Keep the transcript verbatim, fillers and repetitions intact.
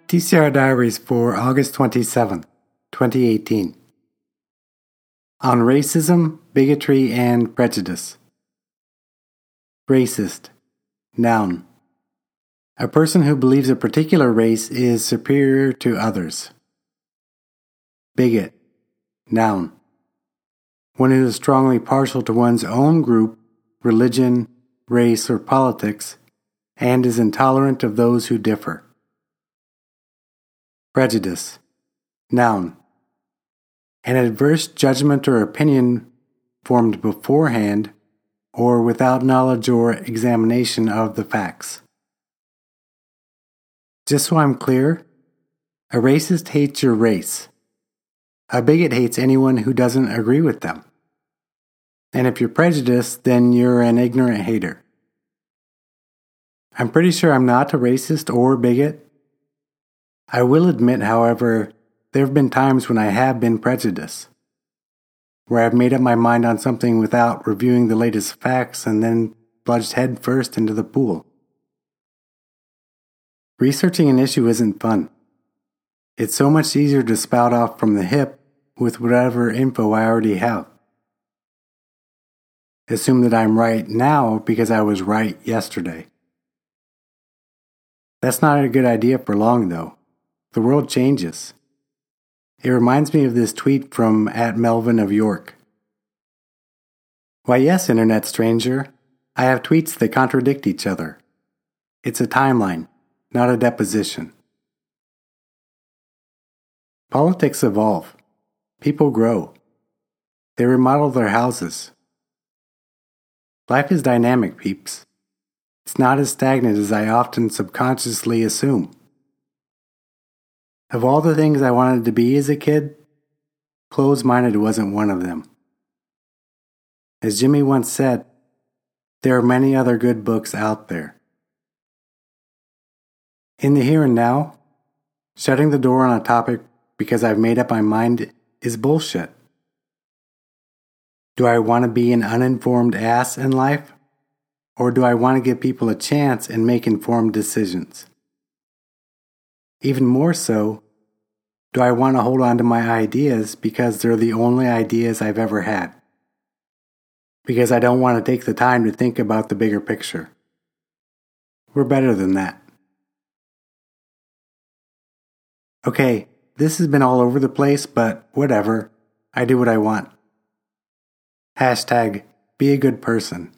T C R Diaries for August twenty-seventh, twenty eighteen. On racism, bigotry, and prejudice. Racist. Noun. A person who believes a particular race is superior to others. Bigot. Noun. One who is strongly partial to one's own group, religion, race, or politics, and is intolerant of those who differ. Prejudice. Noun. An adverse judgment or opinion formed beforehand or without knowledge or examination of the facts. Just so I'm clear, a racist hates your race. A bigot hates anyone who doesn't agree with them. And if you're prejudiced, then you're an ignorant hater. I'm pretty sure I'm not a racist or bigot. I will admit, however, there have been times when I have been prejudiced, where I've made up my mind on something without reviewing the latest facts and then plunged head first into the pool. Researching an issue isn't fun. It's so much easier to spout off from the hip with whatever info I already have. Assume that I'm right now because I was right yesterday. That's not a good idea for long, though. The world changes. It reminds me of this tweet from at Melvin of York. Why yes, internet stranger, I have tweets that contradict each other. It's a timeline, not a deposition. Politics evolve. People grow. They remodel their houses. Life is dynamic, peeps. It's not as stagnant as I often subconsciously assume. Of all the things I wanted to be as a kid, closed-minded wasn't one of them. As Jimmy once said, there are many other good books out there. In the here and now, shutting the door on a topic because I've made up my mind is bullshit. Do I want to be an uninformed ass in life? Or do I want to give people a chance and make informed decisions? Even more so, do I want to hold on to my ideas because they're the only ideas I've ever had? Because I don't want to take the time to think about the bigger picture. We're better than that. Okay, this has been all over the place, but whatever. I do what I want. Hashtag, be a good person.